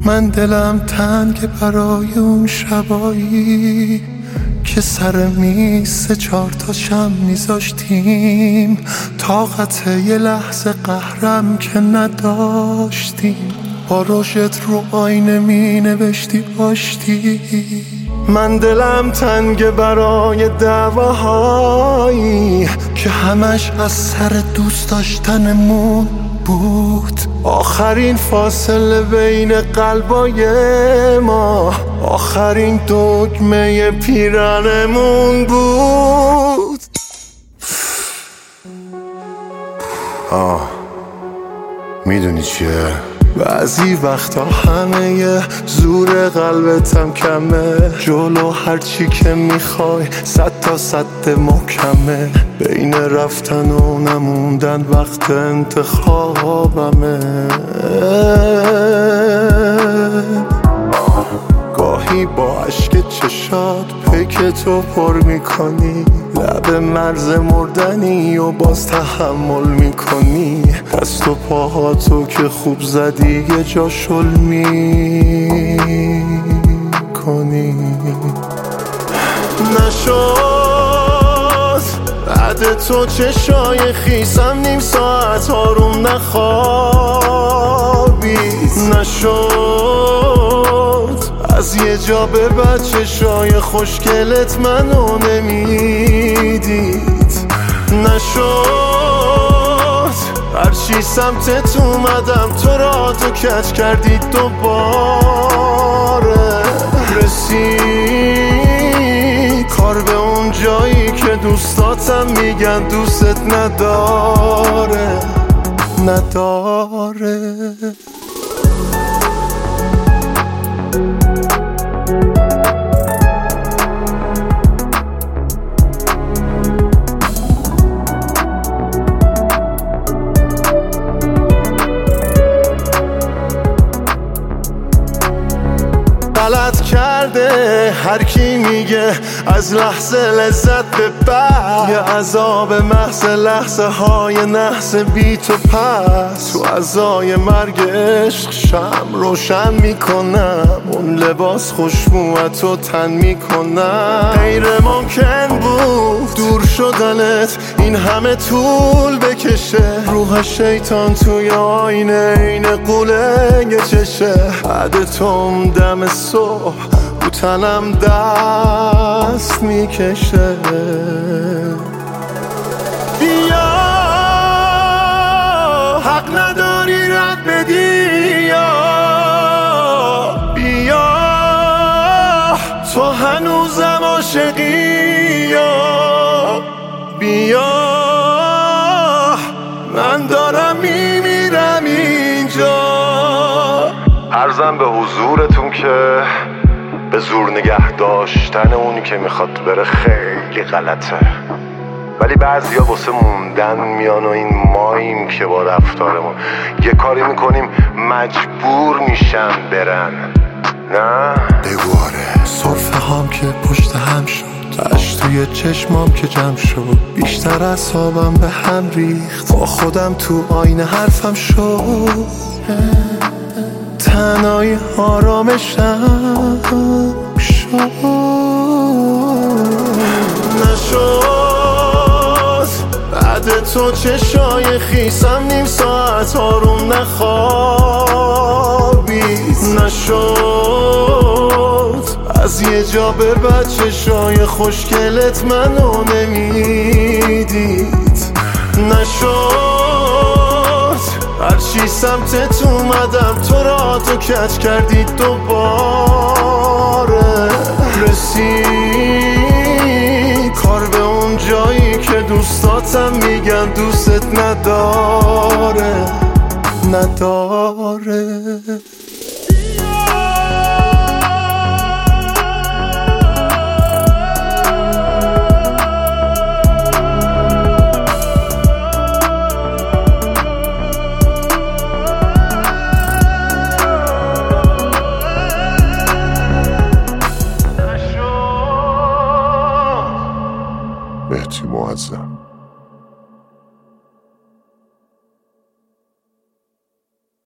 من دلم تنگ برای اون شبایی که سر میز 4 تا شم میذاشتیم، طاقت یه لحظه قهرم که نداشتیم. با رژت رو آینه می نوشتی آشتی. من دلم تنگ برای دعواهایی که همش از سر دوست داشتنمون بود. آخرین فاصله بین قلبای ما، آخرین دگمه پیرنمون بود. میدونی چیه؟ بعضی وقتا همه زور قلبتم کمه، جلو هرچی که میخوای 100 تا 100 محکمه. بین رفتن و نموندن وقت انتخابمه. گاهی با عشق چشات پیک تو پر میکنی، لب مرز مردنی و باز تحمل میکنی. دست و پاهاتو که خوب زدی یه جا شل میکنی. نشد بعد تو چشای خیسم نیم ساعت آروم نخوابید. نشد از یه جا به بعد چشای خوشگلت منو نمیدید. نشد هرچی سمتت اومدم تو را تو کج کردی دوباره. رسید کار به اون جایی که دوستاتم میگن دوستت نداره. غلط کرده هر کی میگه از لحظه لذت ببر، یه عذاب محض لحظه های نحس بی تو پس. تو عزای مرگ عشق شم روشن میکنم، اون لباس خوشبوتو تن میکنم. غیر ممکن بود دور شدنت این همه طول بکشه. روح شیطان توی آینه این قوله یه چشه. بعد توم دم صبح رو تنم دست میکشه. بیا حق نداری رد بدی، بیا تو هنوزم عاشقی، بیا من دارم میمیرم اینجا. عرضم به حضورتون که به زور نگه داشتن اونی که میخواد بره خیلی غلطه، ولی بعضیا واسه موندن میان و این ماییم که با رفتارمون یه کاری میکنیم مجبور میشن برن. نه بگواره صرفه هام که پشت هم شد، اش توی چشمام که جمع شد. بیشتر اعصابم به هم ریخت، با خودم تو آینه حرفم شد. تنهایی آرامشم شد. نشد بعد تو چشای خیسم نیم ساعت آروم نخوابید. نشد از یه جا به بعد چشای خوشگلت منو نمیدید. نشد هرچی سمتت اومدم تو را تو کج کردی دوباره. رسید کار به اون جایی که دوستاتم میگن دوستت نداره. مهدی معظم.